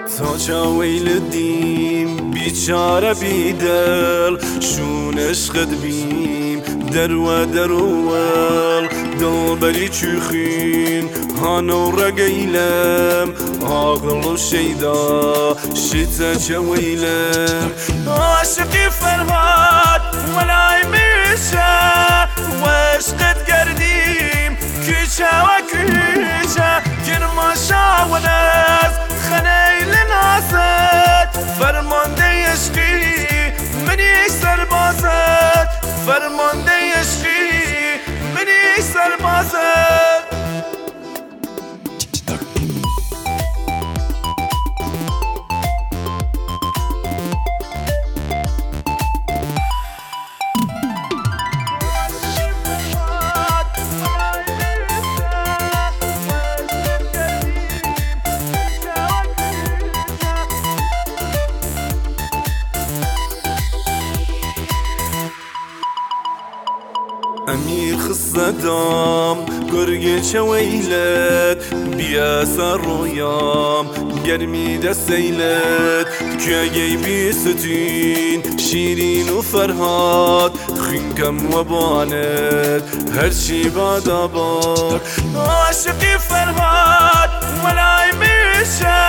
تا چاویل دیم بیچاره بیدل شون عشقت بیم درو درول دل بری چوخین هانو رقیلم عاقل و شیدا شتا چاویلم عاشقی فرهاد ولای میشه و عشقت گردیم کیچه و کیچه گرما شاونز خنیل نازد فرمانده عشقی منی سربازد فرمانده عشقی منی سربازد امیر خصدام گرگ چویلت بیا سر رویام گرمی دستیلت که بیستین شیرین و فرهاد خینکم و بانت هرچی باد آباد عاشقی فرهاد ولای میشه